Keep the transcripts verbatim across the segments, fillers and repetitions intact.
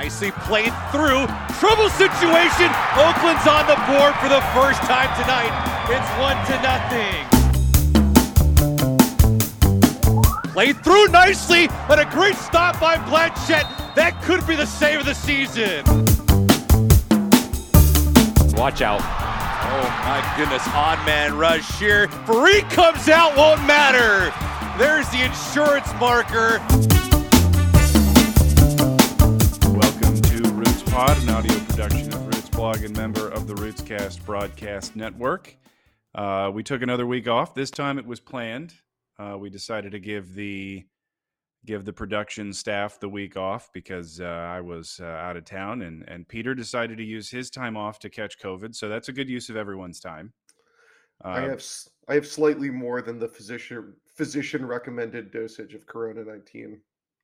Nicely played through. Trouble situation. Oakland's on the board for the first time tonight. It's one to nothing. Played through nicely, and a great stop by Blanchett. That could be the save of the season. Watch out. Oh my goodness, on man rush here. Free comes out, won't matter. There's the insurance marker. Welcome to Roots Pod, an audio production of Roots Blog and member of the Rootscast Broadcast Network. Uh, we took another week off. This time it was planned. Uh, we decided to give the give the production staff the week off because uh, I was uh, out of town, and, and Peter decided to use his time off to catch COVID. So that's a good use of everyone's time. Uh, I have I have slightly more than the physician physician recommended dosage of Corona nineteen.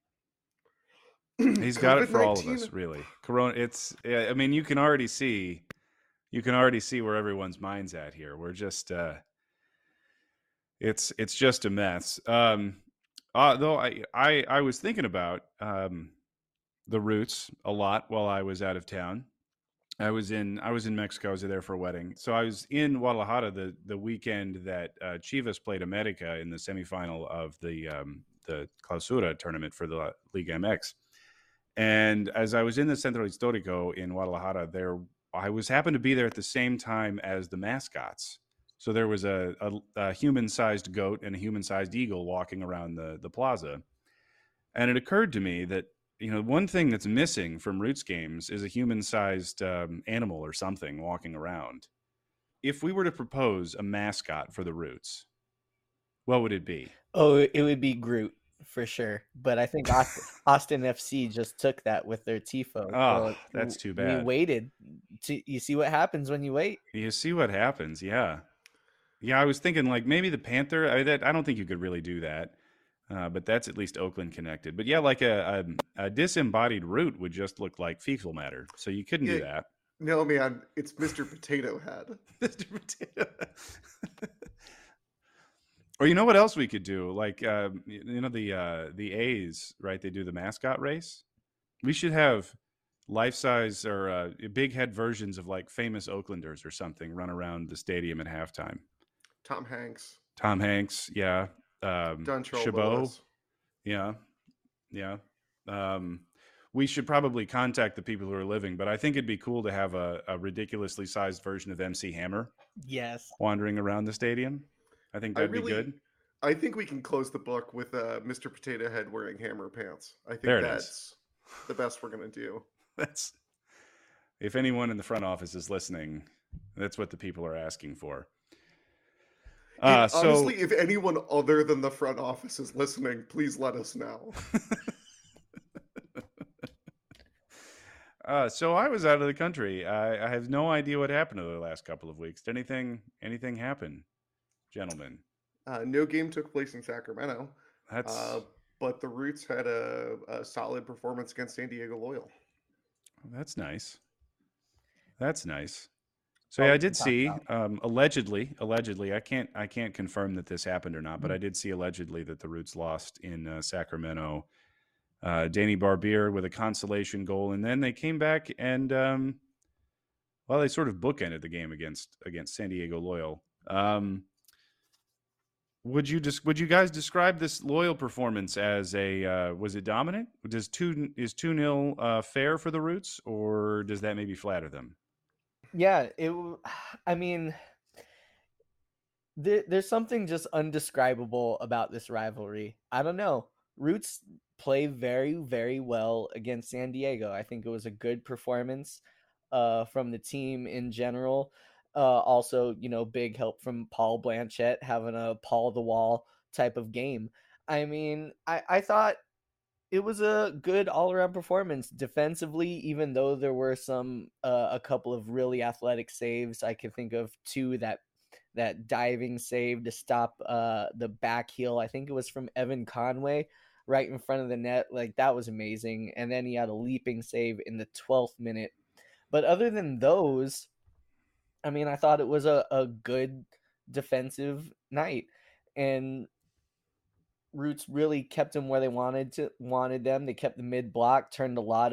He's got it for all of us, really. Corona. It's. I mean, you can already see, you can already see where everyone's mind's at here. We're just. Uh, it's it's just a mess. Um, uh, though I, I I was thinking about um, the Roots a lot while I was out of town. I was in I was in Mexico. I was there for a wedding, so I was in Guadalajara the the weekend that uh, Chivas played America in the semifinal of the um, the Clausura tournament for the Liga M X. And as I was in the Centro Histórico in Guadalajara, there I was happened to be there at the same time as the mascots. So there was a, a, a human-sized goat and a human-sized eagle walking around the, the plaza. And it occurred to me that, you know, one thing that's missing from Roots games is a human-sized um, animal or something walking around. If we were to propose a mascot for the Roots, what would it be? Oh, it would be Groot. For sure, but I think Austin, Austin F C just took that with their Tifo. Oh, so that's too bad. We waited. To, you see what happens when you wait. You see what happens, yeah, yeah. I was thinking like maybe the Panther. I, that, I don't think you could really do that, uh, but that's at least Oakland connected. But yeah, like a, a, a disembodied Root would just look like fecal matter, so you couldn't yeah, do that. No, man, it's Mister Potato Head. Mister Potato. Or you know what else we could do? Like, uh, you know, the uh, the A's, right? They do the mascot race. We should have life-size or uh, big head versions of like famous Oaklanders or something run around the stadium at halftime. Tom Hanks. Tom Hanks, yeah. Um, Chabot, yeah, yeah. Um, we should probably contact the people who are living, but I think it'd be cool to have a, a ridiculously sized version of M C Hammer. Yes. Wandering around the stadium. I think that'd I really, be good. I think we can close the book with uh, Mister Potato Head wearing hammer pants. I think there that's is. the best we're going to do. That's if anyone in the front office is listening, that's what the people are asking for. Uh, so, honestly, if anyone other than the front office is listening, please let us know. uh, so I was out of the country. I, I have no idea what happened to the last couple of weeks. Did anything, anything happen? Gentlemen, uh, no game took place in Sacramento. That's uh, but the Roots had a, a solid performance against San Diego Loyal. That's nice. That's nice. So yeah, I did see um, allegedly, allegedly. I can't, I can't confirm that this happened or not, but I did see allegedly that the Roots lost in uh, Sacramento. Uh, Danny Barbier with a consolation goal, and then they came back and, um, well, they sort of bookended the game against against San Diego Loyal. Um, Would you just would you guys describe this Loyal performance as a uh, was it dominant? Does two is two nil uh, fair for the Roots, or does that maybe flatter them? Yeah, it. I mean, there, there's something just undescribable about this rivalry. I don't know. Roots play very very well against San Diego. I think it was a good performance uh, from the team in general. Uh, also, you know, big help from Paul Blanchett having a Paul the Wall type of game. I mean, I, I thought it was a good all-around performance defensively, even though there were some uh, a couple of really athletic saves. I could think of two that that diving save to stop uh, the back heel. I think it was from Evan Conway right in front of the net. Like, that was amazing. And then he had a leaping save in the twelfth minute. But other than those, I mean, I thought it was a, a good defensive night, and Roots really kept them where they wanted to wanted them. They kept the mid block, turned a lot of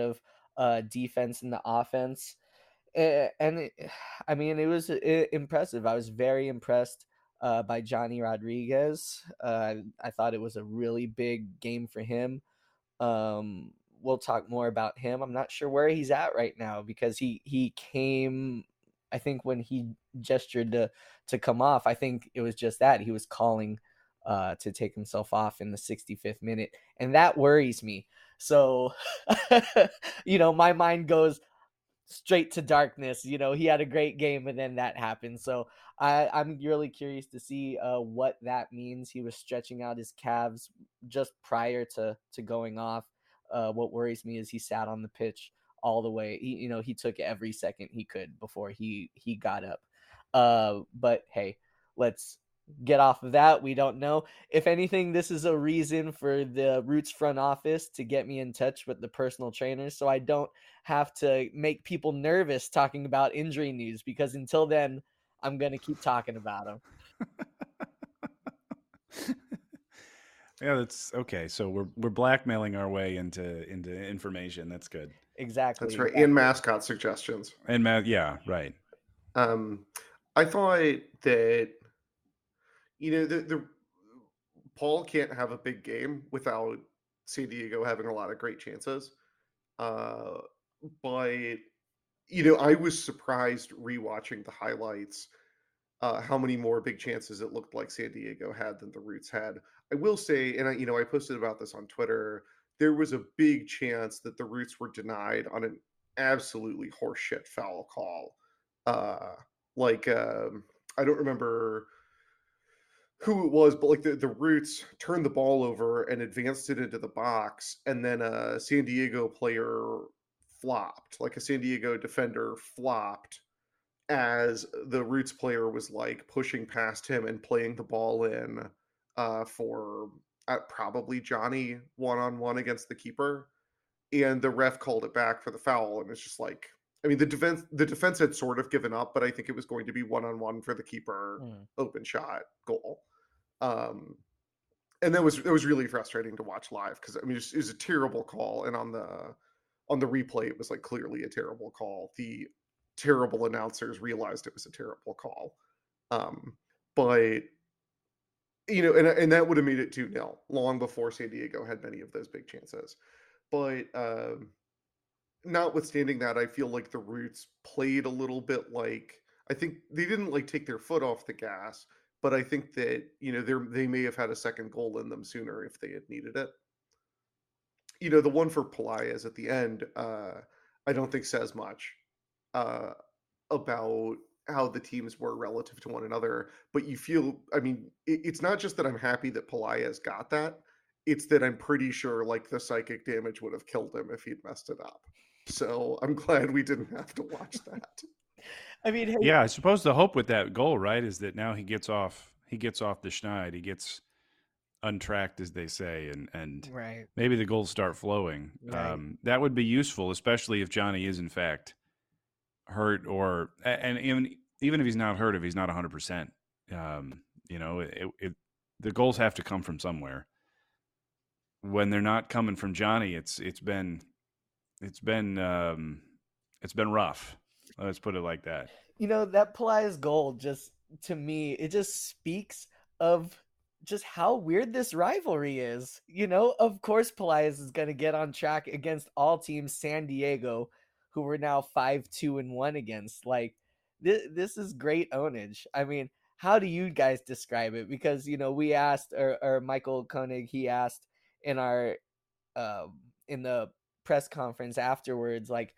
uh, defense and the offense. Eh, And it, I mean, it was uh, impressive. I was very impressed uh, by Johnny Rodriguez. Uh, I thought it was a really big game for him. Um, we'll talk more about him. I'm not sure where he's at right now because he he came. I think when he gestured to to come off, I think it was just that he was calling uh, to take himself off in the sixty-fifth minute, and that worries me. So, you know, my mind goes straight to darkness. You know, he had a great game and then that happened. So I, I'm really curious to see uh, what that means. He was stretching out his calves just prior to to going off. Uh, what worries me is he sat on the pitch all the way. He, you know, he took every second he could before he he got up. Uh, but hey, let's get off of that. We don't know. If anything, this is a reason for the Roots front office to get me in touch with the personal trainers so I don't have to make people nervous talking about injury news, because until then, I'm going to keep talking about them. Yeah, that's okay. So we're we're blackmailing our way into into information. That's good. Exactly. That's right. exactly. And mascot suggestions. And Matt, yeah, right. Um, I thought that, you know, the, the Paul can't have a big game without San Diego having a lot of great chances. Uh, but, you know, I was surprised rewatching the highlights uh, how many more big chances it looked like San Diego had than the Roots had. I will say, and I, you know, I posted about this on Twitter, there was a big chance that the Roots were denied on an absolutely horseshit foul call. Uh, like, um, I don't remember who it was, but like the, the Roots turned the ball over and advanced it into the box, and then a San Diego player flopped, like a San Diego defender flopped as the Roots player was like pushing past him and playing the ball in uh, for uh, probably Johnny one-on-one against the keeper. And the ref called it back for the foul. And it's just like, I mean, the defense, the defense had sort of given up, but I think it was going to be one-on-one for the keeper, Mm. open shot goal. Um, and that was, it was really frustrating to watch live. Cause I mean, it was, it was a terrible call. And on the, on the replay, it was like clearly a terrible call. The terrible announcers realized it was a terrible call. Um, but, you know, and, and that would have made it two nil long before San Diego had many of those big chances. But um, notwithstanding that, I feel like the Roots played a little bit like, I think they didn't like take their foot off the gas, but I think that, you know, they they may have had a second goal in them sooner if they had needed it. You know, the one for Pelaez at the end, uh, I don't think says much uh, about how the teams were relative to one another, but you feel, I mean, it, it's not just that I'm happy that Pelaez got that, it's that I'm pretty sure like the psychic damage would have killed him if he'd messed it up. So I'm glad we didn't have to watch that. I mean, hey, Yeah, I suppose the hope with that goal, right, is that now he gets off he gets off the schneid, he gets untracked, as they say, and and right. maybe the goals start flowing. Right. Um, that would be useful, especially if Johnny is in fact hurt, or and even even if he's not hurt, if he's not one hundred percent, um, you know, it, it, the goals have to come from somewhere. When they're not coming from Johnny, it's it's been it's been um, it's been rough. Let's put it like that. You know, that Pelaez goal just, to me, it just speaks of just how weird this rivalry is. You know, of course, Pelaez is going to get on track against all teams, San Diego, who we're now five two and one against. Like, this, this is great ownage. I mean, how do you guys describe it? Because, you know, we asked, or, or Michael Koenig, he asked in our, uh, in the press conference afterwards, like,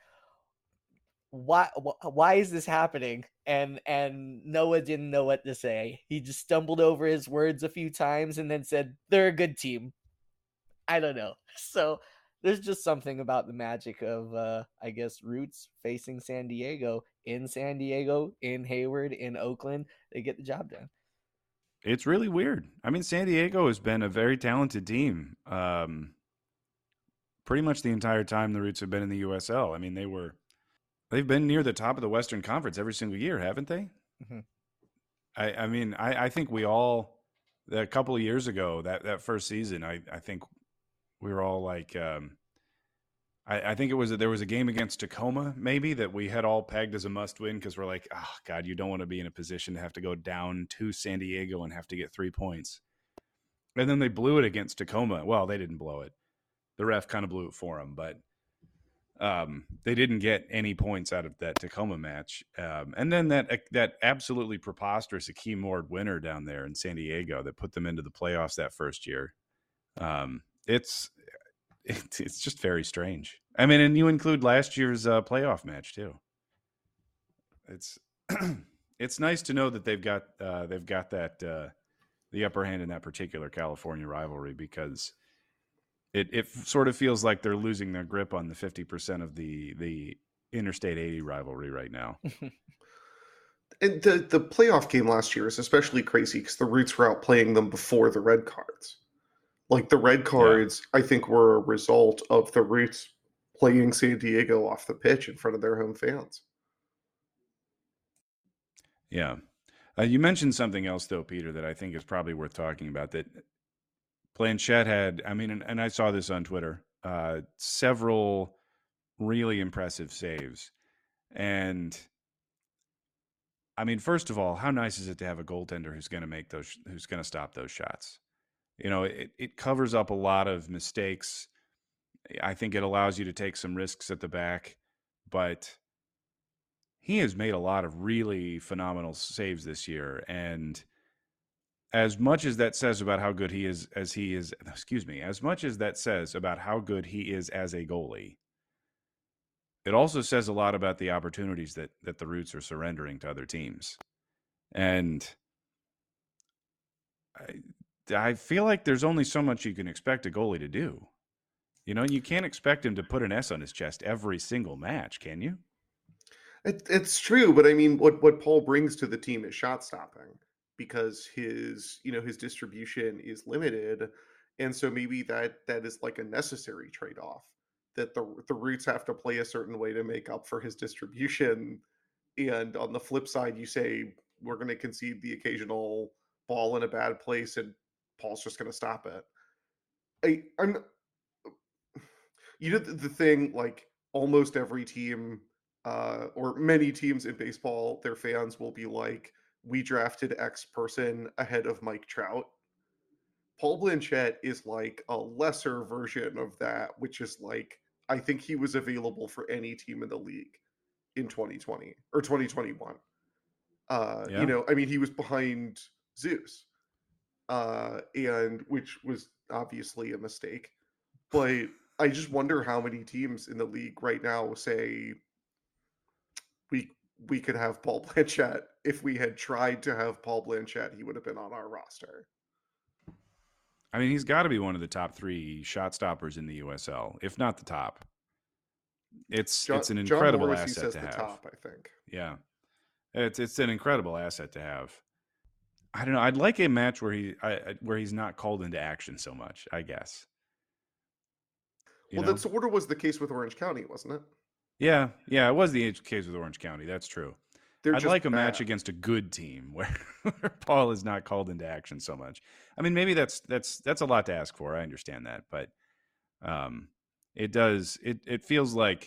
why why is this happening? And and Noah didn't know what to say. He just stumbled over his words a few times and then said, they're a good team. I don't know. So there's just something about the magic of uh I guess Roots facing San Diego in San Diego, in Hayward, in Oakland. They get the job done. It's really weird. I mean, San Diego has been a very talented team um pretty much the entire time the Roots have been in the U S L. I mean, they were They've been near the top of the Western Conference every single year, haven't they? Mm-hmm. I, I mean, I, I think we all, a couple of years ago, that, that first season, I, I think we were all like, um, I, I think it was there was a game against Tacoma, maybe, that we had all pegged as a must win because we're like, oh God, you don't want to be in a position to have to go down to San Diego and have to get three points. And then they blew it against Tacoma. Well, they didn't blow it. The ref kind of blew it for them, but um, they didn't get any points out of that Tacoma match. Um, and then that that absolutely preposterous Akeem Ward winner down there in San Diego that put them into the playoffs that first year. Um, it's It's, it's just very strange. I mean, and you include last year's uh, playoff match too. It's it's nice to know that they've got uh, they've got that uh, the upper hand in that particular California rivalry, because it it sort of feels like they're losing their grip on the fifty percent of the the Interstate eighty rivalry right now. And the the playoff game last year is especially crazy because the Roots were out playing them before the red cards. Like the red cards, yeah. I think, were a result of the Roots playing San Diego off the pitch in front of their home fans. Yeah. Uh, you mentioned something else, though, Peter, that I think is probably worth talking about. That Blanchette had, I mean, and, and I saw this on Twitter, uh, several really impressive saves. And, I mean, first of all, how nice is it to have a goaltender who's going to make those, who's going to stop those shots? You know, it, it covers up a lot of mistakes. I think it allows you to take some risks at the back, but he has made a lot of really phenomenal saves this year. And as much as that says about how good he is, as he is, excuse me, as much as that says about how good he is as a goalie, it also says a lot about the opportunities that, that the Roots are surrendering to other teams. And I, I feel like there's only so much you can expect a goalie to do. You know, you can't expect him to put an S on his chest every single match, can you? It, it's true, but I mean, what, what Paul brings to the team is shot stopping, because his, you know, his distribution is limited, and so maybe that that is like a necessary trade-off, that the the Roots have to play a certain way to make up for his distribution, and on the flip side, you say we're going to concede the occasional ball in a bad place, and Paul's just going to stop it. I, I'm, you know, the, the thing, like almost every team, uh, or many teams in baseball, their fans will be like, we drafted X person ahead of Mike Trout. Paul Blanchette is like a lesser version of that, which is like, I think he was available for any team in the league in twenty twenty or twenty twenty-one. Uh, yeah. You know, I mean, he was behind Zeus. Uh, and which was obviously a mistake, but I just wonder how many teams in the league right now say we we could have Paul Blanchette. If we had tried to have Paul Blanchette, he would have been on our roster. I mean, he's got to be one of the top three shot stoppers in the U S L, if not the top. It's John, it's an incredible John Morrissey asset says to the have. Top, I think. Yeah, it's it's an incredible asset to have. I don't know. I'd like a match where he I, where he's not called into action so much, I guess. You well, know? That sort of was the case with Orange County, wasn't it? Yeah, yeah, it was the case with Orange County. That's true. They're I'd like a bad. match against a good team where, where Paul is not called into action so much. I mean, maybe that's that's that's a lot to ask for. I understand that, but um, it does. It it feels like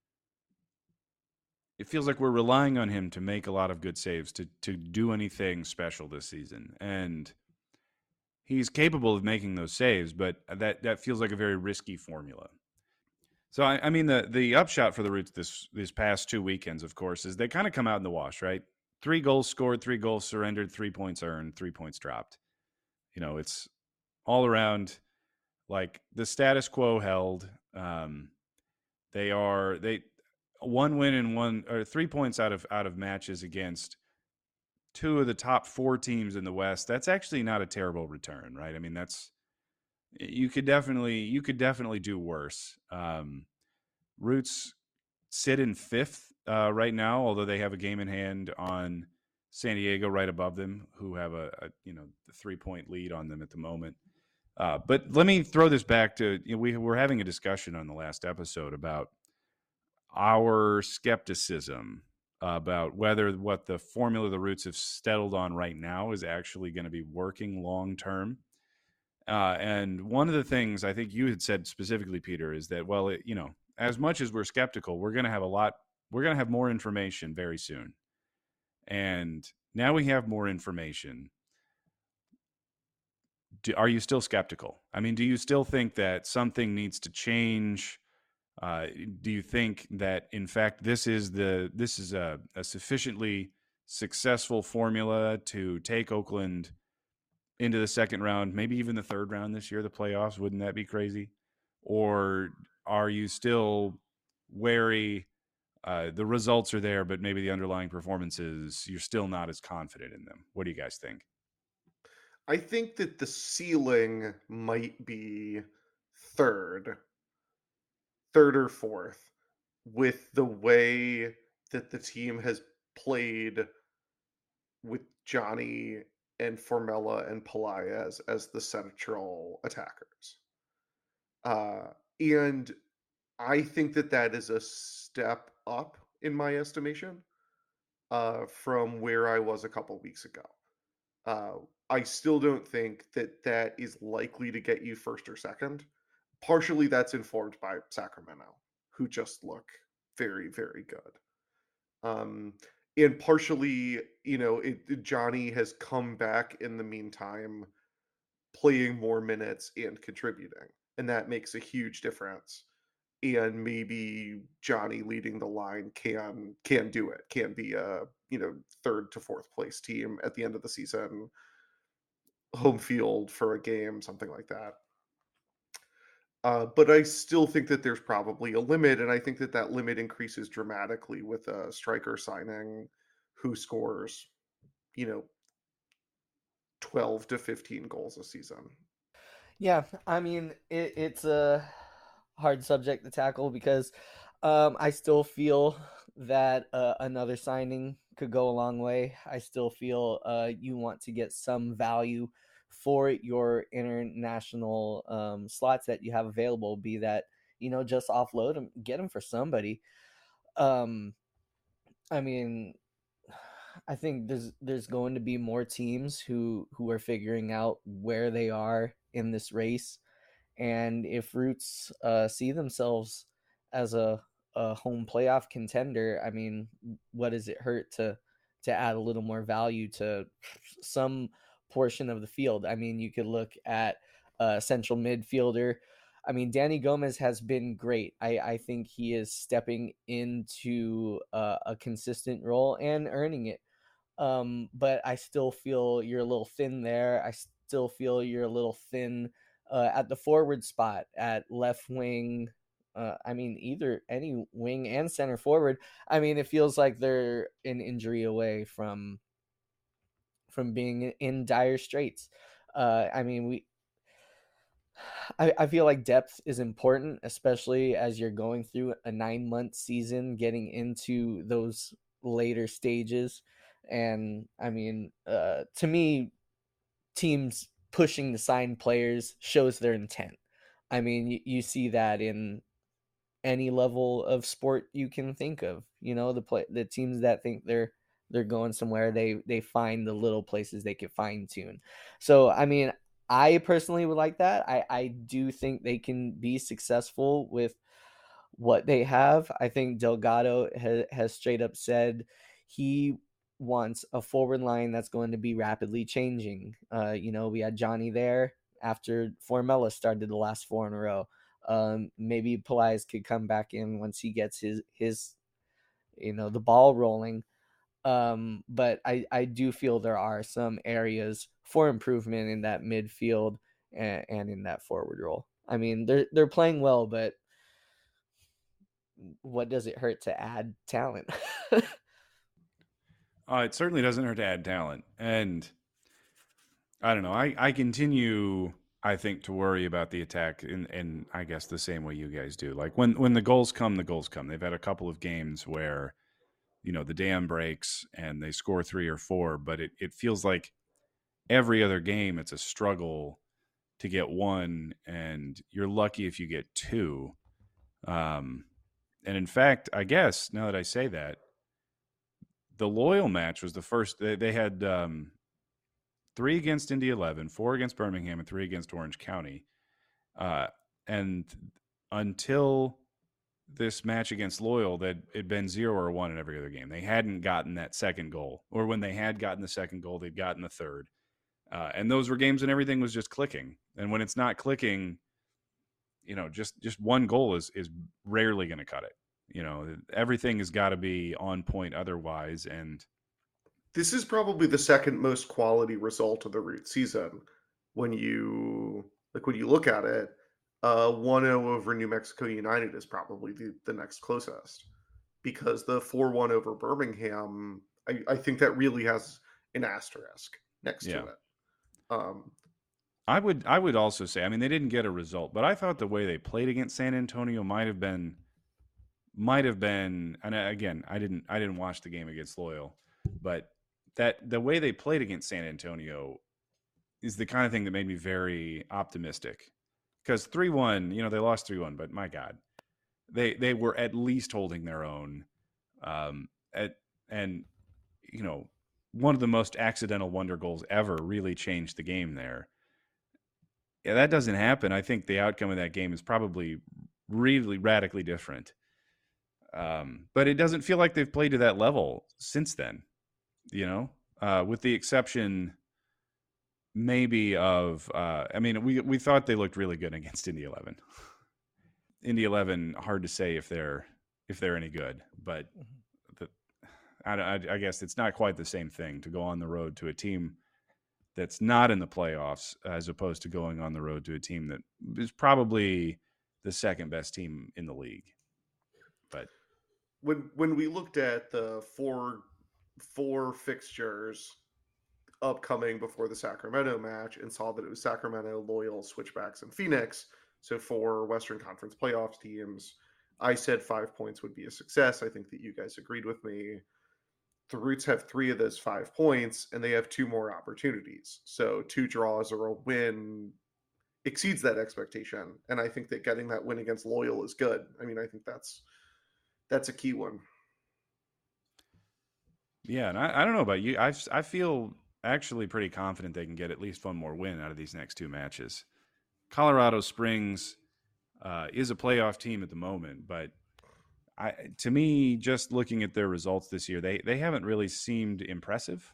it feels like we're relying on him to make a lot of good saves, to to do anything special this season, and he's capable of making those saves. But that that feels like a very risky formula. So I, I mean, the the upshot for the Roots this these past two weekends, of course, is they kind of come out in the wash, right? Three goals scored, three goals surrendered, three points earned, three points dropped. You know, it's all around like the status quo held. Um, they are they one win and one or three points out of out of matches against two of the top four teams in the West. That's actually not a terrible return, right? I mean, that's you could definitely you could definitely do worse. Um, Roots sit in fifth uh, right now, although they have a game in hand on San Diego right above them, who have a, a you know the three point lead on them at the moment. Uh, but let me throw this back to you know, we were having a discussion on the last episode about our skepticism about whether what the formula the Roots have settled on right now is actually going to be working long term. Uh, and one of the things I think you had said specifically, Peter, is that, well, it, you know, as much as we're skeptical, we're going to have a lot. We're going to have more information very soon. And now we have more information. Do, are you still skeptical? I mean, do you still think that something needs to change? Uh, do you think that, in fact, this is the this is a, a sufficiently successful formula to take Oakland into the second round, maybe even the third round this year, the playoffs? Wouldn't that be crazy? Or are you still wary? Uh, the results are there, but maybe the underlying performances, you're still not as confident in them. What do you guys think? I think that the ceiling might be third, third or fourth, with the way that the team has played with Johnny and Formella and Pelaez as the central attackers. Uh, and I think that that is a step up in my estimation uh, from where I was a couple weeks ago. Uh, I still don't think that that is likely to get you first or second. Partially that's informed by Sacramento, who just look very, very good. Um, and partially, you know, it, Johnny has come back in the meantime, playing more minutes and contributing. And that makes a huge difference. And maybe Johnny leading the line can can do it, can be a, you know, third to fourth place team at the end of the season, home field for a game, something like that. Uh, but I still think that there's probably a limit, and I think that that limit increases dramatically with a striker signing who scores, you know, twelve to fifteen goals a season. Yeah, I mean, it, it's a hard subject to tackle because um, I still feel that uh, another signing could go a long way. I still feel uh, you want to get some value for your international um, slots that you have available, be that, you know, just offload them, get them for somebody. Um, I mean, I think there's there's going to be more teams who who are figuring out where they are in this race, and if Roots uh, see themselves as a, a home playoff contender, I mean, what does it hurt to to add a little more value to some portion of the field? I mean, you could look at a central midfielder. I mean, Danny Gomez has been great. I, I think he is stepping into uh, a consistent role and earning it. Um, but I still feel you're a little thin there. I still feel you're a little thin uh, at the forward spot, at left wing. Uh, I mean, either any wing and center forward. I mean, it feels like they're an injury away from from being in dire straits. Uh, I mean, we. I, I feel like depth is important, especially as you're going through a nine month season, getting into those later stages. And I mean, uh, to me, teams pushing to sign players shows their intent. I mean, you, you see that in any level of sport you can think of. You know, the play the teams that think they're they're going somewhere, they they find the little places they can fine tune. So I mean, I personally would like that. I I do think they can be successful with what they have. I think Delgado has, has straight up said he wants a forward line that's going to be rapidly changing. Uh, you know, we had Johnny there after Formella started the last four in a row. Um, maybe Pelaez could come back in once he gets his his, you know, the ball rolling. Um, but I I do feel there are some areas for improvement in that midfield and, and in that forward role. I mean, they're they're playing well, but what does it hurt to add talent? Uh, it certainly doesn't hurt to add talent. And I don't know. I, I continue, I think, to worry about the attack in, in, I guess, the same way you guys do. Like, when, when the goals come, the goals come. They've had a couple of games where, you know, the dam breaks and they score three or four, but it, it feels like every other game it's a struggle to get one, and you're lucky if you get two. Um, and in fact, I guess, now that I say that, the Loyal match was the first. They, they had um, three against Indy eleven, four against Birmingham, and three against Orange County. Uh, and until this match against Loyal that it'd been zero or one in every other game. They hadn't gotten that second goal, or when they had gotten the second goal, they'd gotten the third. Uh, and those were games and everything was just clicking. And when it's not clicking, you know, just, just one goal is, is rarely going to cut it. You know, everything has got to be on point otherwise. And this is probably the second most quality result of the Root season. When you like, when you look at it, uh, one oh over New Mexico United is probably the, the next closest, because the four one over Birmingham, I, I think that really has an asterisk next yeah. to it. Um, I would, I would also say, I mean, they didn't get a result, but I thought the way they played against San Antonio might have been, might have been, and again, I didn't, I didn't watch the game against Loyal, but that the way they played against San Antonio is the kind of thing that made me very optimistic, because three one, you know, they lost three one, but my God, they, they were at least holding their own. Um, at, and, you know, one of the most accidental wonder goals ever really changed the game there. Yeah, that doesn't happen. I think the outcome of that game is probably really radically different. Um, but it doesn't feel like they've played to that level since then, you know, uh, with the exception maybe of, uh, I mean, we, we thought they looked really good against Indy eleven. Indy eleven, hard to say if they're, if they're any good, but the, I, I, I guess it's not quite the same thing to go on the road to a team that's not in the playoffs as opposed to going on the road to a team that is probably the second best team in the league. But when when we looked at the four four fixtures upcoming before the Sacramento match and saw that it was Sacramento, Loyal, Switchbacks, and Phoenix, so four Western Conference playoffs teams, I said five points would be a success. I think that you guys agreed with me. The Roots have three of those five points, and they have two more opportunities. So two draws or a win exceeds that expectation. And I think that getting that win against Loyal is good. I mean, I think that's that's a key one. Yeah, and I, I don't know about you. I, I feel actually pretty confident they can get at least one more win out of these next two matches. Colorado Springs uh, is a playoff team at the moment, but I, to me, just looking at their results this year, they, they haven't really seemed impressive.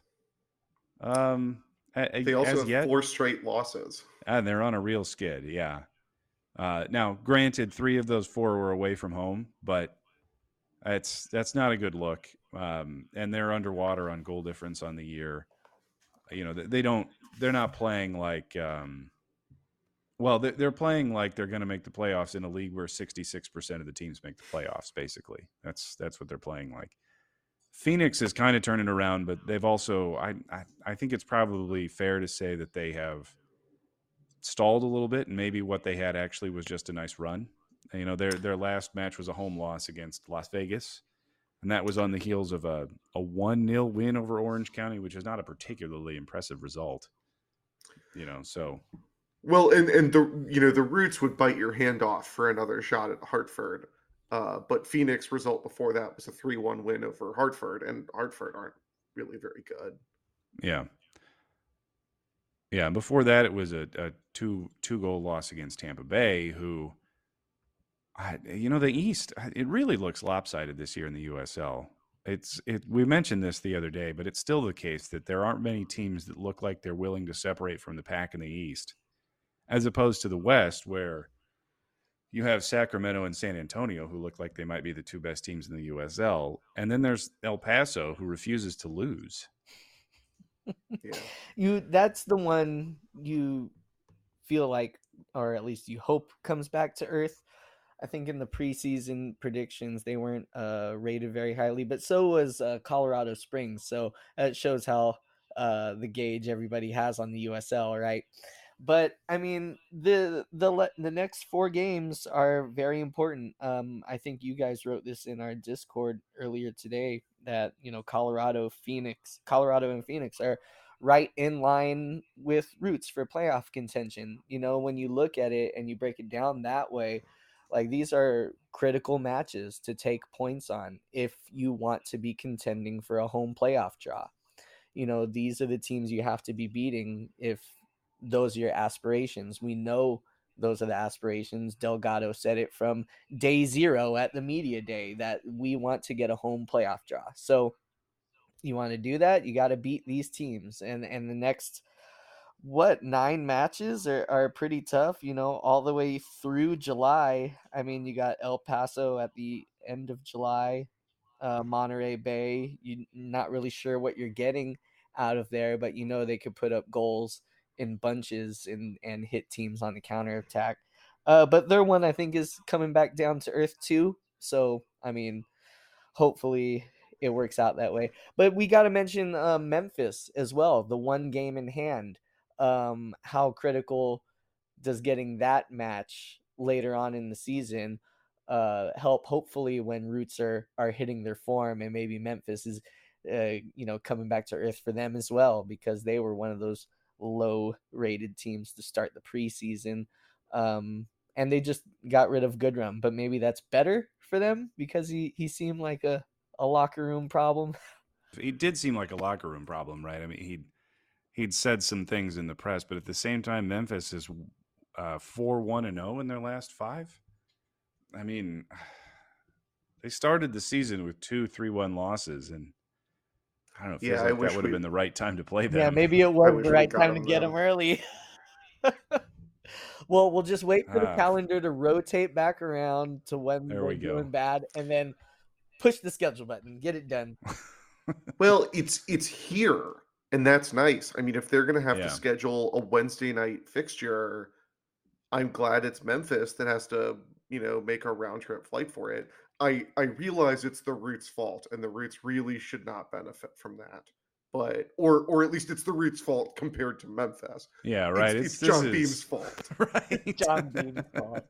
Um, they also have yet. four straight losses. And they're on a real skid, yeah. Uh, now, granted, three of those four were away from home, but it's that's not a good look. Um, and they're underwater on goal difference on the year. You know, they don't. They're not playing like. Um, well, they're playing like they're going to make the playoffs in a league where sixty-six percent of the teams make the playoffs. Basically, that's that's what they're playing like. Phoenix is kind of turning around, but they've also. I, I I think it's probably fair to say that they have stalled a little bit, and maybe what they had actually was just a nice run. You know, their their last match was a home loss against Las Vegas, and that was on the heels of a a one nil win over Orange County, which is not a particularly impressive result. You know, so well, and and the you know the Roots would bite your hand off for another shot at Hartford, uh, but Phoenix result before that was a three one win over Hartford, and Hartford aren't really very good. Yeah. Yeah, before that it was a, a two two goal loss against Tampa Bay, who, I, you know, the East, it really looks lopsided this year in the U S L. It's it. We mentioned this the other day, but it's still the case that there aren't many teams that look like they're willing to separate from the pack in the East, as opposed to the West, where you have Sacramento and San Antonio, who look like they might be the two best teams in the U S L, and then there's El Paso, who refuses to lose. Yeah. You that's the one you feel like, or at least you hope, comes back to earth. I think in the preseason predictions they weren't uh, rated very highly, but so was uh, Colorado Springs. So it shows how uh, the gauge everybody has on the U S L, right? But I mean, the the the next four games are very important. Um, I think you guys wrote this in our Discord earlier today that, you know, Colorado, Phoenix, Colorado and Phoenix are right in line with Roots for playoff contention. You know, when you look at it and you break it down that way, like, these are critical matches to take points on if you want to be contending for a home playoff draw. You know, these are the teams you have to be beating if those are your aspirations. We know those are the aspirations. Delgado said it from day zero at the media day that we want to get a home playoff draw. So you want to do that, you got to beat these teams. And, and the next, what, nine matches are, are pretty tough, you know, all the way through July. I mean, you got El Paso at the end of July, uh, Monterey Bay. You're not really sure what you're getting out of there, but you know they could put up goals in bunches and, and hit teams on the counterattack. Uh, but their one, I think, is coming back down to earth too. So, I mean, hopefully it works out that way. But we got to mention uh, Memphis as well, the one game in hand. Um, how critical does getting that match later on in the season uh, help, hopefully, when Roots are, are hitting their form, and maybe Memphis is, uh, you know, coming back to earth for them as well, because they were one of those low-rated teams to start the preseason. Um, and they just got rid of Goodrum, but maybe that's better for them because he, he seemed like a, a locker room problem. He did seem like a locker room problem, right? I mean, he'd, he'd said some things in the press, but at the same time, Memphis is uh, four one and oh in their last five. I mean, they started the season with two three one losses, and I don't know, it feels Yeah, I like wish that would have we- been the right time to play them. Yeah, maybe it I was wish the we right got time to him, get though. him early. Well, we'll just wait for the Ah. calendar to rotate back around to when There they're we go. doing bad, and then push the schedule button, get it done. Well, it's it's here, and that's nice. I mean, if they're going to have Yeah. to schedule a Wednesday night fixture, I'm glad it's Memphis that has to, you know, make a round trip flight for it. I I realize it's the Roots' fault, and the Roots really should not benefit from that. But or or at least it's the Roots' fault compared to Memphis. Yeah, right. It's, It's, it's this John is- Beam's fault. Right. John Beam's fault.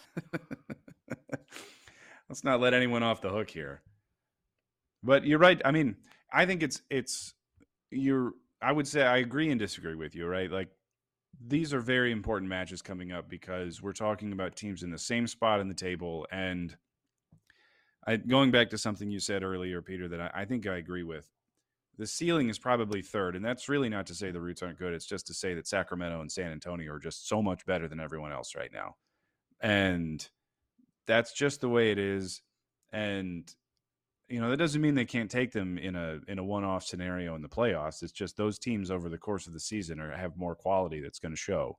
Let's not let anyone off the hook here. But you're right. I mean, I think it's it's you're I would say I agree and disagree with you, right? Like, these are very important matches coming up because we're talking about teams in the same spot in the table. And I, going back to something you said earlier, Peter, that I, I think I agree with. The ceiling is probably third, and that's really not to say the Roots aren't good. It's just to say that Sacramento and San Antonio are just so much better than everyone else right now. And that's just the way it is. And, you know, that doesn't mean they can't take them in a in a one-off scenario in the playoffs. It's just those teams over the course of the season are have more quality that's going to show.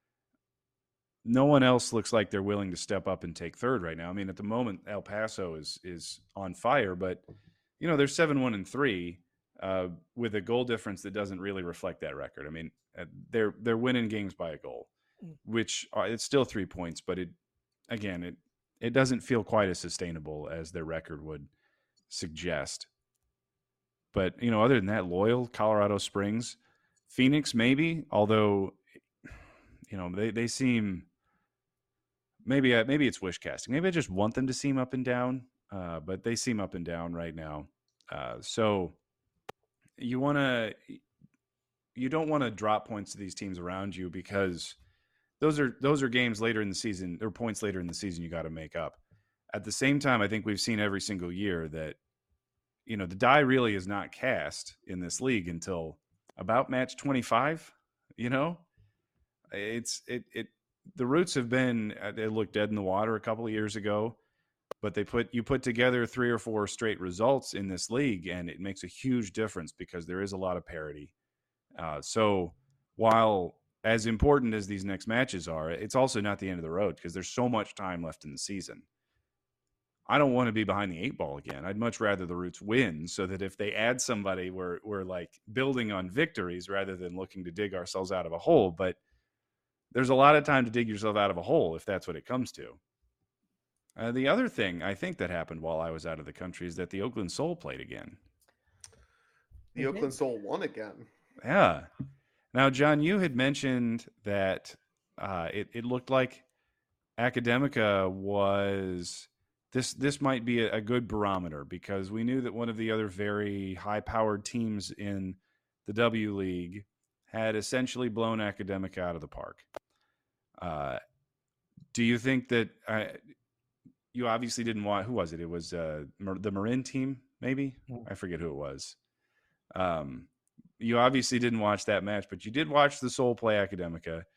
No one else looks like they're willing to step up and take third right now. I mean, at the moment, El Paso is is on fire, but, you know, they're seven one and three. Uh, with a goal difference that doesn't really reflect that record. I mean, uh, they're they're winning games by a goal, which are, it's still three points, but it again it it doesn't feel quite as sustainable as their record would suggest. But, you know, other than that, Loyal, Colorado Springs, Phoenix, maybe. Although, you know, they they seem maybe uh, maybe it's wish casting. Maybe I just want them to seem up and down, uh, but they seem up and down right now. Uh, so. You want to, you don't want to drop points to these teams around you because those are those are games later in the season or points later in the season you got to make up. At the same time, I think we've seen every single year that, you know, the die really is not cast in this league until about match twenty-five. You know, it's it it the Roots have been they looked dead in the water a couple of years ago. But they put you put together three or four straight results in this league, and it makes a huge difference because there is a lot of parity. Uh, so while as important as these next matches are, it's also not the end of the road because there's so much time left in the season. I don't want to be behind the eight ball again. I'd much rather the Roots win so that if they add somebody, we're, we're like building on victories rather than looking to dig ourselves out of a hole. But there's a lot of time to dig yourself out of a hole if that's what it comes to. Uh, the other thing I think that happened while I was out of the country is that the Oakland Soul played again. The Mhm. Oakland Soul won again. Yeah. Now, John, you had mentioned that uh, it, it looked like Academica was this. This might be a, a good barometer because we knew that one of the other very high-powered teams in the W League had essentially blown Academica out of the park. Uh, do you think that? Uh, You obviously didn't want, who was it? It was uh, the Marin team, maybe? I forget who it was. Um, you obviously didn't watch that match, but you did watch the Soul play Academica.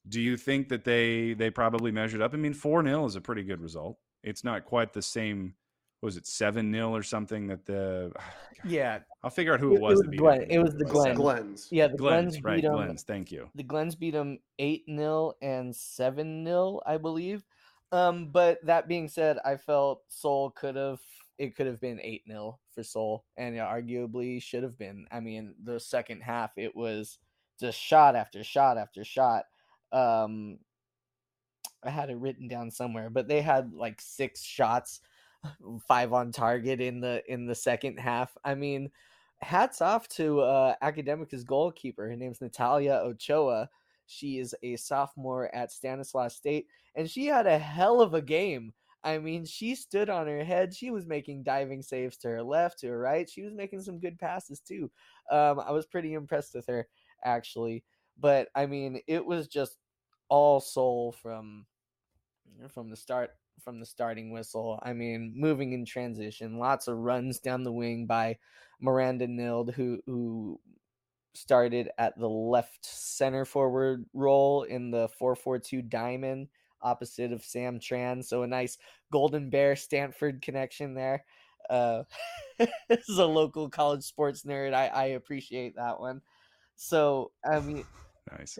do you think that they they probably measured up? I mean, four nil is a pretty good result. It's not quite the same. What was it seven nil or something that the? Yeah, I'll figure out who it, it, was it that was beat Glenn. them. It was the It's Glens. Glens. Yeah, the Glens, Glens, right? beat them. Glens. Thank you. The Glens beat them eight nil and seven nil, I believe. Um, but that being said, I felt Seoul could have it could have been eight nil for Seoul, and it arguably should have been. I mean, the second half it was just shot after shot after shot. Um, I had it written down somewhere, but they had like six shots, five on target in the in the second half. I mean, hats off to uh, Academica's goalkeeper. Her name's Natalia Ochoa. She is a sophomore at Stanislaus State, and she had a hell of a game. I mean, she stood on her head. She was making diving saves to her left, to her right. She was making some good passes too. Um, I was pretty impressed with her, actually. But I mean, it was just all soul from from the start from the starting whistle. I mean, moving in transition, lots of runs down the wing by Miranda Nild, who who started at the left center forward role in the four four two diamond opposite of Sam Tran. So a nice Golden Bear Stanford connection there. Uh, this is a local college sports nerd. I, I appreciate that one. So, I mean, nice.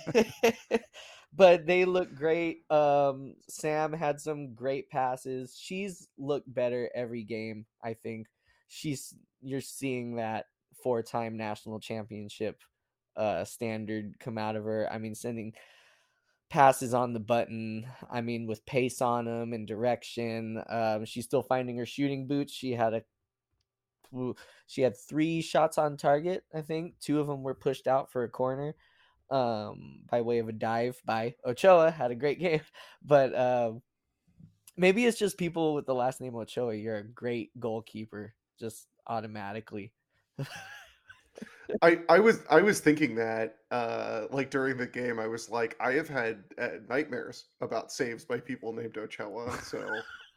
But they look great. Um, Sam had some great passes. She's looked better every game, I think. She's you're seeing that four-time national championship uh, standard come out of her. I mean, sending passes on the button. I mean, with pace on them and direction. Um, she's still finding her shooting boots. She had a she had three shots on target. I think two of them were pushed out for a corner. Um, by way of a dive by Ochoa. Had a great game, but um, maybe it's just people with the last name Ochoa. You're a great goalkeeper, just automatically. I, I was I was thinking that uh, like during the game, I was like, I have had uh, nightmares about saves by people named Ochoa. So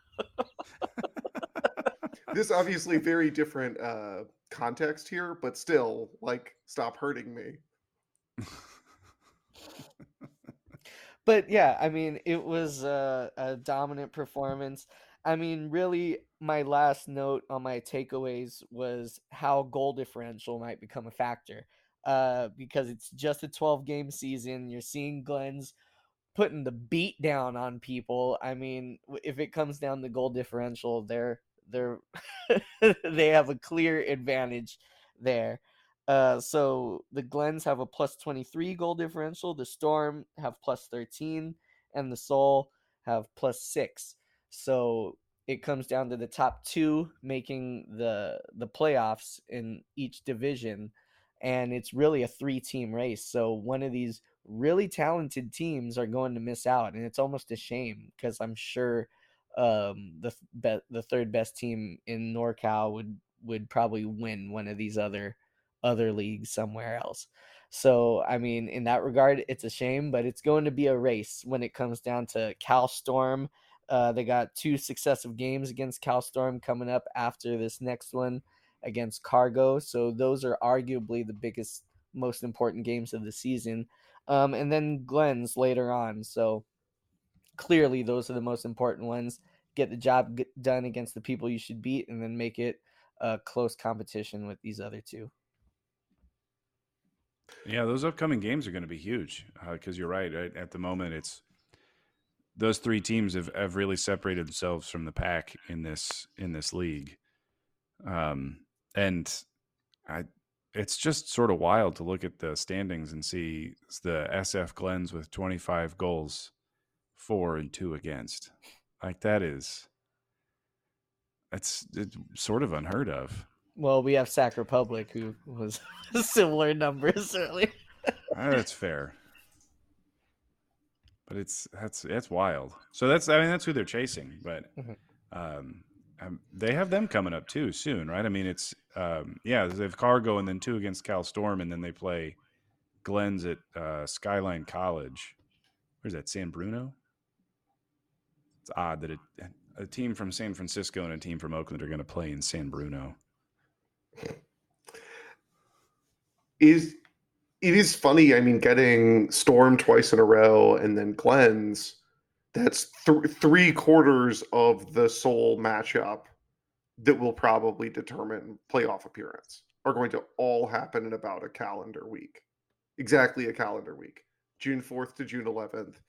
this obviously very different uh, context here, but still, like, stop hurting me. But yeah, I mean, it was a, a dominant performance. I mean, really, my last note on my takeaways was how goal differential might become a factor. Uh, because it's just a twelve game season. You're seeing Glens putting the beat down on people. I mean, if it comes down to goal differential, they're they're they have a clear advantage there. Uh, so the Glens have a plus twenty-three goal differential. The Storm have plus thirteen, and the Soul have plus six. So it comes down to the top two making the the playoffs in each division, and it's really a three-team race. So one of these really talented teams are going to miss out, and it's almost a shame because I'm sure um, the be- the third best team in NorCal would would probably win one of these other. other leagues somewhere else. So, I mean, in that regard, it's a shame, but it's going to be a race when it comes down to Cal Storm. Uh, they got two successive games against Cal Storm coming up after this next one against Cargo. So those are arguably the biggest, most important games of the season. Um, and then Glens later on. So clearly those are the most important ones. Get the job done against the people you should beat, and then make it a close competition with these other two. Yeah, those upcoming games are going to be huge because uh, you're right. At, at the moment, it's those three teams have, have really separated themselves from the pack in this in this league, um, and I, it's just sort of wild to look at the standings and see the S F Glens with twenty-five goals, four and two against. Like that is, it's, it's sort of unheard of. Well, we have Sac Republic, who was similar numbers earlier. That's fair, but it's that's it's wild. So that's I mean that's who they're chasing, but um, um, they have them coming up too soon, right? I mean it's um, yeah they have Cargo and then two against Cal Storm, and then they play Glens at uh, Skyline College. Where's that? San Bruno. It's odd that it, a team from San Francisco and a team from Oakland are going to play in San Bruno. Is it is funny. I mean, getting Storm twice in a row and then Glenn's, that's th- three quarters of the Seoul matchup that will probably determine playoff appearance are going to all happen in about a calendar week. Exactly a calendar week. June fourth to June eleventh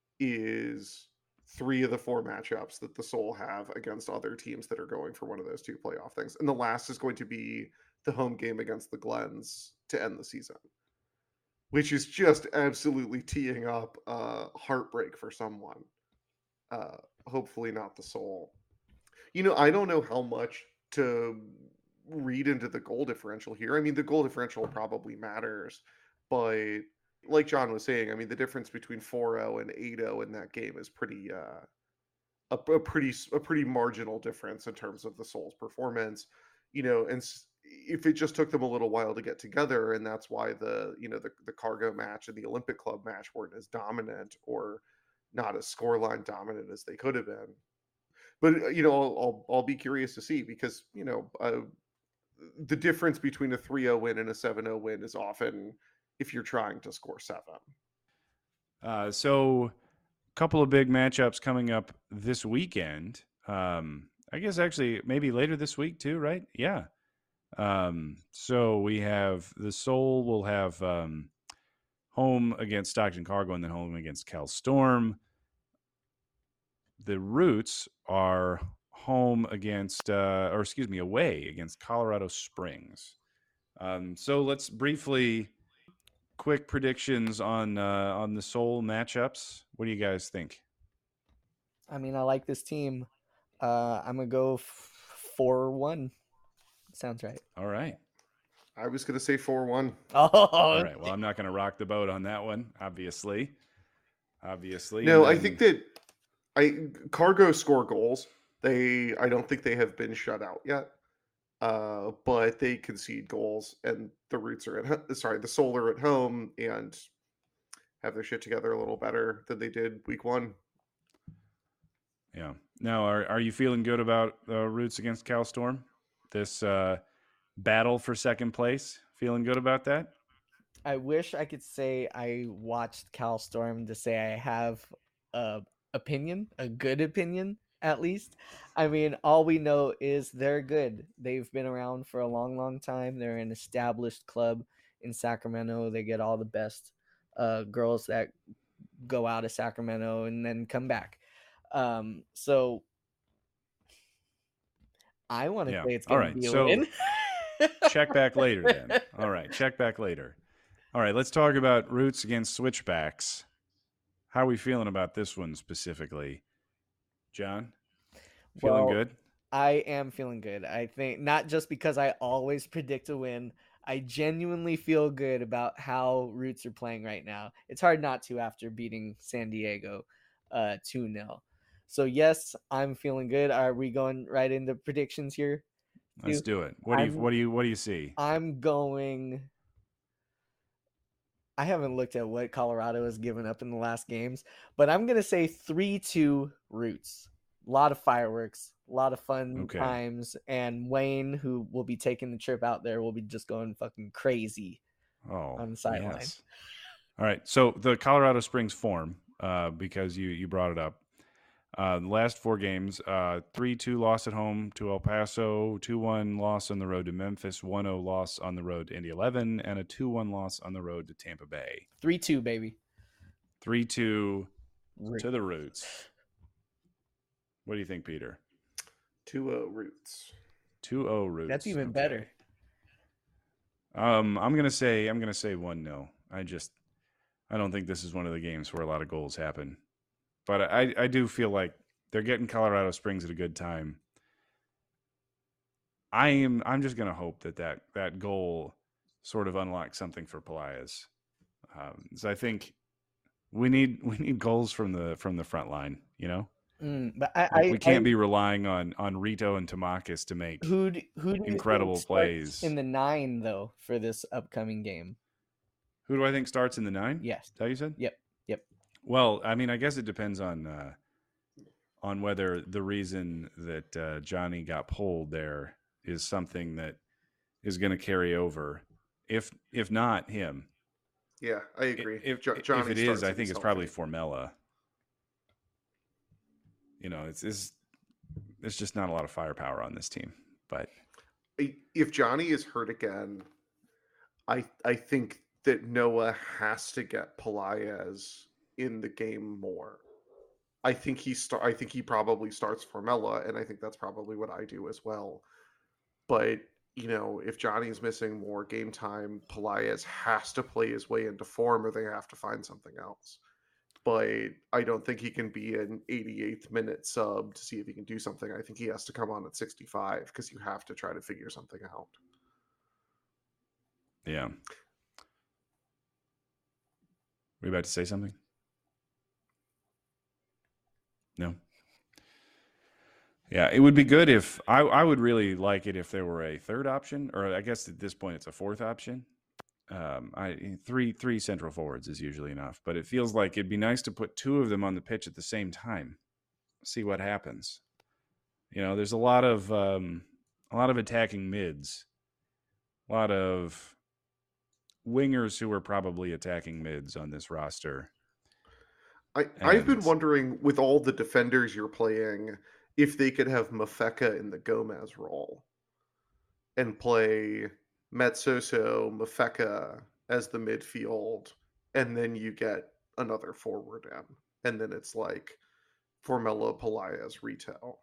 is three of the four matchups that the Seoul have against other teams that are going for one of those two playoff things. And the last is going to be the home game against the Glens to end the season, which is just absolutely teeing up a heartbreak for someone. Uh, hopefully not the Seoul. You know, I don't know how much to read into the goal differential here. I mean, the goal differential probably matters, but like John was saying, I mean, the difference between four oh and eight oh in that game is pretty uh, a, a pretty a pretty marginal difference in terms of the Soul's performance. You know, and if it just took them a little while to get together, and that's why the you know the the Cargo match and the Olympic Club match weren't as dominant or not as scoreline dominant as they could have been. But you know, I'll I'll, I'll be curious to see because you know uh, the difference between a three oh win and a seven oh win is often if you're trying to score seven. Uh, so, a couple of big matchups coming up this weekend. Um, I guess actually maybe later this week too, right? Yeah. Um, so we have the Seoul will have um, home against Stockton Cargo and then home against Cal Storm. The Roots are home against, uh, or excuse me, away against Colorado Springs. Um, so let's briefly, quick predictions on uh, on the Seoul matchups. What do you guys think? I mean, I like this team. Uh, I'm gonna go four one. Sounds right. All right. I was going to say four one. Oh, all right. Well, I'm not going to rock the boat on that one, obviously. Obviously. No, then... I think that I Cargo score goals. They, I don't think they have been shut out yet, uh, but they concede goals, and the Roots are at sorry, the Seoul are at home and have their shit together a little better than they did week one. Yeah. Now, are are you feeling good about uh, Roots against Cal Storm? This uh, battle for second place? Feeling good about that? I wish I could say I watched Cal Storm to say I have a opinion, a good opinion at least. I mean, all we know is they're good. They've been around for a long, long time. They're an established club in Sacramento. They get all the best uh, girls that go out of Sacramento and then come back. Um, so I want to yeah. say it's going right. to be a so, win. Check back later then. All right. Check back later. All right. Let's talk about Roots against Switchbacks. How are we feeling about this one specifically? John, feeling well, good? I am feeling good. I think not just because I always predict a win. I genuinely feel good about how Roots are playing right now. It's hard not to after beating San Diego uh, two nil. So, yes, I'm feeling good. Are we going right into predictions here? Let's do it. What do you what do you what do you see? I'm going I haven't looked at what Colorado has given up in the last games, but I'm going to say three two Roots. A lot of fireworks, a lot of fun okay. times, and Wayne, who will be taking the trip out there, will be just going fucking crazy oh, on the sideline. Yes. All right. So the Colorado Springs form, uh, because you, you brought it up. Uh, the last four games, uh, three two loss at home to El Paso, two one loss on the road to Memphis, one oh loss on the road to Indy eleven, and a two one loss on the road to Tampa Bay. three two, baby. three two to the Roots. What do you think, Peter? two oh Roots. two oh Roots. That's even okay. better. Um, I'm gonna say I'm gonna say one nil. I just I don't think this is one of the games where a lot of goals happen. But I, I do feel like they're getting Colorado Springs at a good time. I am I'm just gonna hope that that, that goal sort of unlocks something for Pelaez. Um, so I think we need we need goals from the from the front line. You know, mm, but I, like I we can't I, be relying on on Rito and Tamakis to make who who do incredible you think plays in the nine though for this upcoming game. Who do I think starts in the nine? Yes. Is that what you said? Yep. Yep. Well, I mean, I guess it depends on uh, on whether the reason that uh, Johnny got pulled there is something that is going to carry over. If if not him, Yeah, I agree. If, Jo- if Johnny it is, starts I if think he's it's probably healthy. Formella. You know, it's, it's there's just not a lot of firepower on this team. But I- If Johnny is hurt again, I I think that Noah has to get Pelaez in the game more. I think he start. I think he probably starts Formella, and I think that's probably what I do as well. But you know, if Johnny's missing more game time, Pelaez has to play his way into form, or they have to find something else. But I don't think he can be an eighty-eighth minute sub to see if he can do something. I think he has to come on at sixty-five because you have to try to figure something out. yeah. Were you about to say something? No. Yeah, it would be good if I, I would really like it if there were a third option, or I guess at this point it's a fourth option. Um, I three three central forwards is usually enough, but it feels like it'd be nice to put two of them on the pitch at the same time, see what happens. You know, there's a lot of um, a lot of attacking mids, a lot of wingers who are probably attacking mids on this roster. I, I've been And- wondering, with all the defenders you're playing, if they could have Mafeka in the Gomez role and play Metsoso, Mafeka as the midfield, and then you get another forward in. And then it's like Formella, Pelaez, Retail.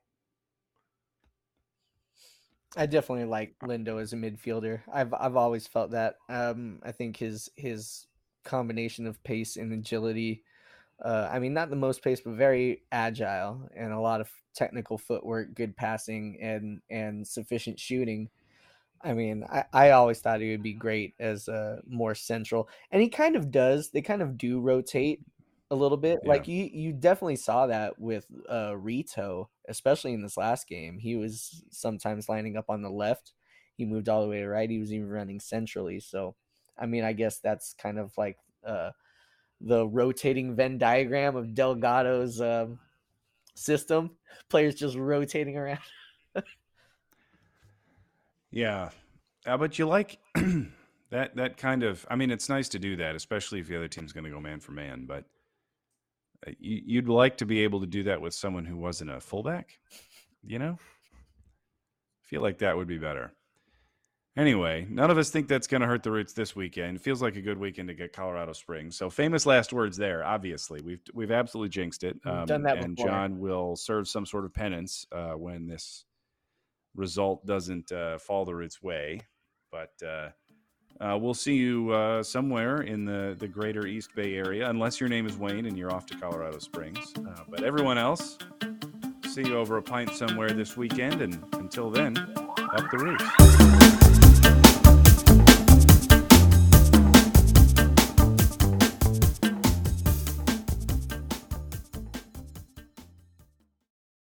I definitely like Lindo as a midfielder. I've I've always felt that. Um, I think his his combination of pace and agility. Uh, I mean, not the most pace, but very agile and a lot of technical footwork, good passing, and and sufficient shooting. I mean, I, I always thought he would be great as a more central, and he kind of does. They kind of do rotate a little bit. Yeah. Like you, you definitely saw that with uh, Rito, especially in this last game. He was sometimes lining up on the left. He moved all the way to right. He was even running centrally. So, I mean, I guess that's kind of like uh, the rotating Venn diagram of Delgado's um, system. Players just rotating around. Yeah, uh, but you like that that kind of. I mean, it's nice to do that, especially if the other team's going to go man for man. But uh, you, you'd like to be able to do that with someone who wasn't a fullback. You know, I feel like that would be better. Anyway, none of us think that's going to hurt the Roots this weekend. It feels like a good weekend to get Colorado Springs. So famous last words there. Obviously, we've we've absolutely jinxed it. We've Um, done that and before. John will serve some sort of penance uh, when this result doesn't uh, fall the Roots' way. But uh, uh, we'll see you uh, somewhere in the, the greater East Bay area, unless your name is Wayne and you're off to Colorado Springs. Uh, but everyone else, see you over a pint somewhere this weekend. And until then, up the Roots.